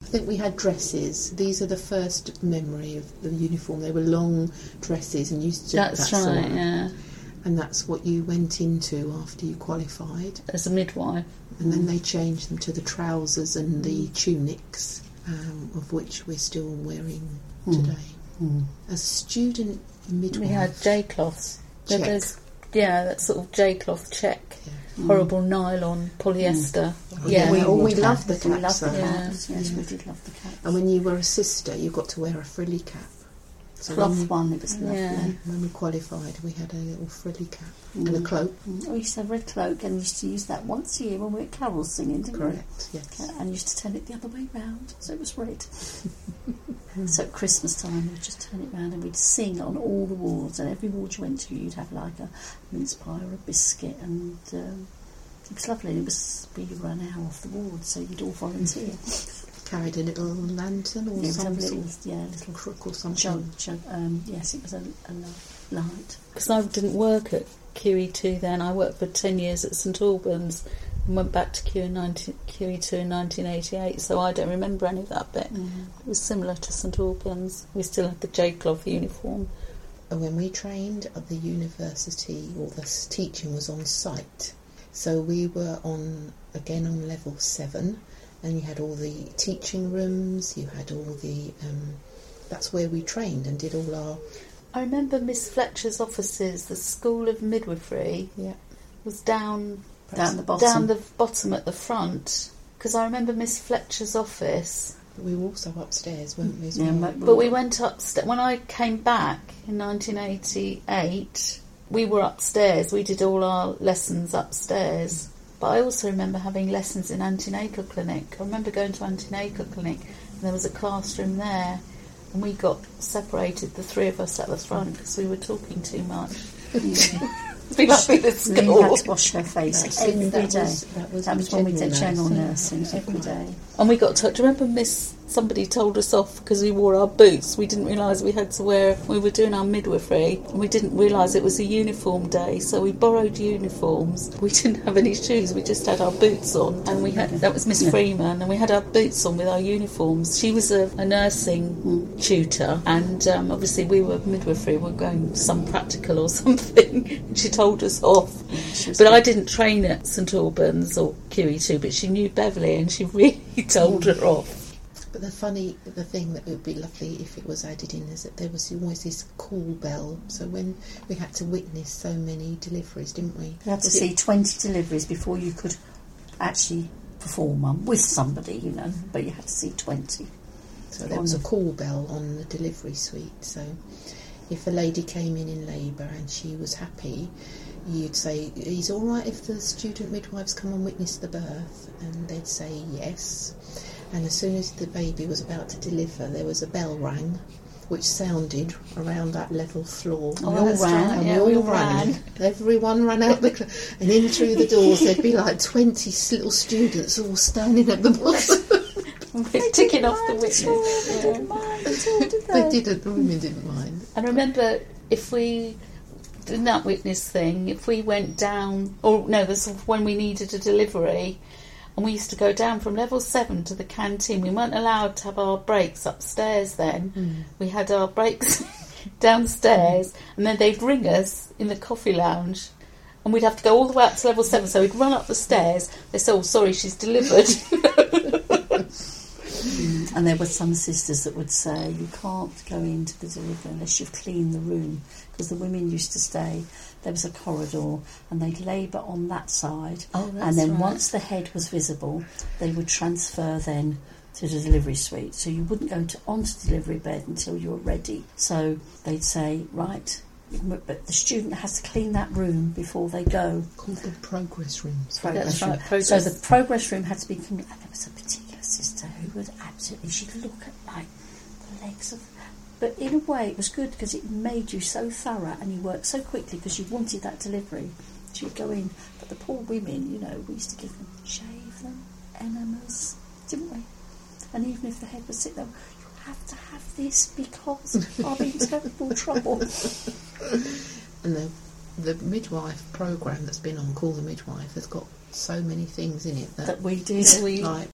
I think we had dresses. These are the first memory of the uniform. They were long dresses and used to... That's right, yeah. And that's what you went into after you qualified. As a midwife. And then they changed them to the trousers and the tunics, of which we're still wearing today. As a student midwife... We had J-cloths. Check. That sort of J-cloth check. Yeah. Horrible nylon, polyester. Yeah, we loved the We caps. loved the though. caps. Yes, we did love the caps. And when you were a sister, you got to wear a frilly cap. So Cloth one, it was lovely. Yeah. When we qualified, we had a little frilly cap and a cloak. We used to have a red cloak and used to use that once a year when we were at carols singing, didn't we? Correct, yes. And used to turn it the other way round, so it was red. So at Christmas time, we'd just turn it round and we'd sing on all the wards. And every ward you went to, you'd have like a mince pie or a biscuit, and it was lovely. We ran an hour off the ward, so you'd all volunteer. Carried a little lantern or some little crook or something. Yes, it was a light. Because I didn't work at QE2 then. I worked for 10 years at St Albans and went back to QE2 in 1988, so I don't remember any of that bit. It was similar to St Albans. We still had the J-cloth uniform. And when we trained at the university, all the teaching was on site. So we were on level 7, and you had all the teaching rooms, you had all the... that's where we trained and did all our... I remember Miss Fletcher's offices, the School of Midwifery, was down the bottom at the front. Because I remember Miss Fletcher's office... But we were also upstairs, weren't we? But we went upstairs. When I came back in 1988, we were upstairs. We did all our lessons upstairs. But I also remember having lessons in antenatal clinic. I remember going to antenatal clinic and there was a classroom there, and we got separated, the three of us at the front, because we were talking too much. Be like with the school. Lynn had to wash her face every day. That was when we did general nursing every day. And we got to... Do you remember somebody told us off because we wore our boots? We didn't realise we had to wear... We were doing our midwifery and we didn't realise it was a uniform day, so we borrowed uniforms. We didn't have any shoes, we just had our boots on, and we had... That was Miss Freeman, and we had our boots on with our uniforms. She was a nursing tutor, and obviously we were midwifery, we were going some practical or something, and she told us off. But I didn't train at St Albans or QE2, but she knew Beverly and she really told her off. But the thing that would be lovely if it was added in is that there was always this call bell. So when we had to witness so many deliveries, didn't we? You had to see 20 deliveries before you could actually perform one with somebody, but you had to see 20. So there was a call bell on the delivery suite. So if a lady came in labour and she was happy, you'd say, "Is it all right if the student midwives come and witness the birth?" And they'd say yes. And as soon as the baby was about to deliver, there was a bell rang, which sounded around that level floor. We all ran. We all ran. Everyone ran out and in through the doors there'd be like 20 little students all standing at the bottom. We're ticking off the witness. The women didn't mind. And remember, if we... in that witness thing, if we went down... this was when we needed a delivery... And we used to go down from level 7 to the canteen. We weren't allowed to have our breaks upstairs then. We had our breaks downstairs, and then they'd ring us in the coffee lounge, and we'd have to go all the way up to level 7. So we'd run up the stairs. They'd say, "Oh, sorry, she's delivered." And there were some sisters that would say, "You can't go into the delivery unless you've cleaned the room," because the women used to stay. There was a corridor, and they'd labour on that side. And then once the head was visible, they would transfer then to the delivery suite. So you wouldn't go onto the delivery bed until you were ready. So they'd say, "Right, but the student has to clean that room before they go." Called the progress rooms. That's right, progress. So the progress room had to be cleaned. And there was a particular sister who would absolutely... She'd look at like the legs of... But in a way, it was good because it made you so thorough and you worked so quickly because you wanted that delivery. So you'd go in. But the poor women, we used to give them, shave them, enemas, didn't we? And even if the head was sick, you have to have this because I'll be in terrible trouble. And the midwife programme that's been on Call the Midwife has got so many things in it that we did. Like